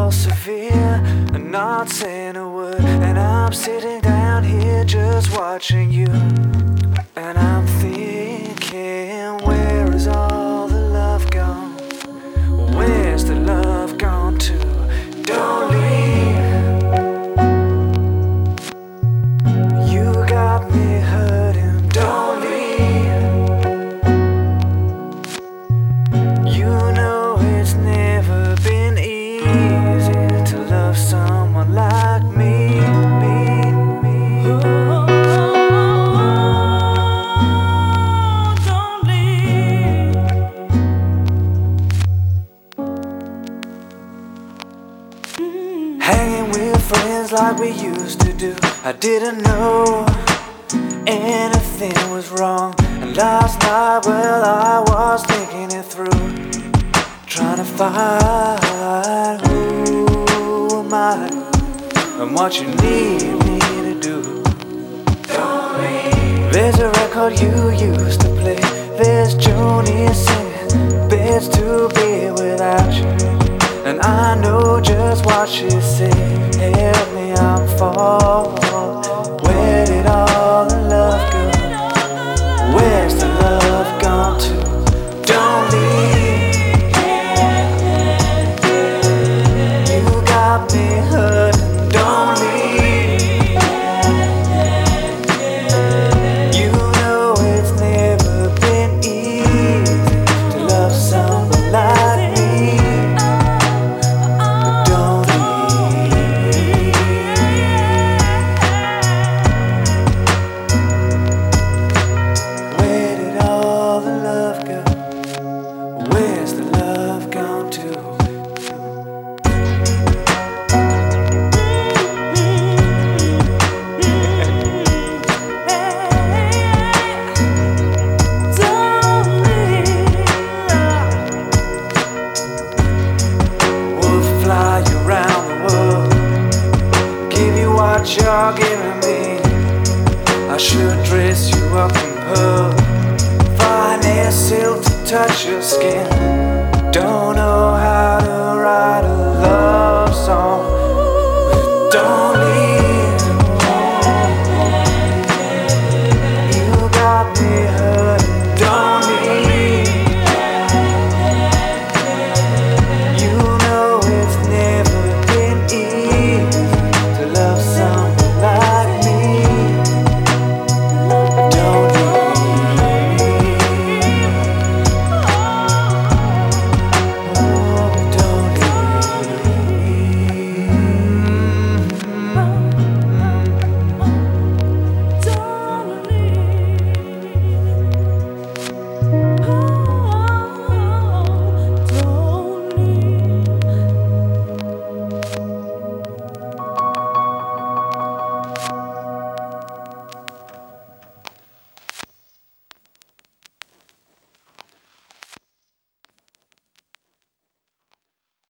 all severe, and not saying a word. And I'm sitting down here just watching you, and I'm thinking, where is all the love gone? Where's the love gone to? Don't leave. You got me hurting. Don't leave. You know it's never been easy to love someone like me. Don't leave. Hanging with friends like we used to do. I didn't know anything was wrong. And last night, well, I was thinking it through, trying to find who am I and what you need me to do. There's a record you used to play. There's Joni singing Beds to Be Without You. And I know just what she said. Help me, I'm falling. Where did all the love go? Where's the love gone to? Don't leave. You got me hurting. Don't leave. You know it's never been easy to love someone like me. But don't leave. Where did all the love go? Where's the love gone to? We'll fly you around the world, give you what you're giving me. I should dress you up in pearl, finest silk to touch your skin. Don't know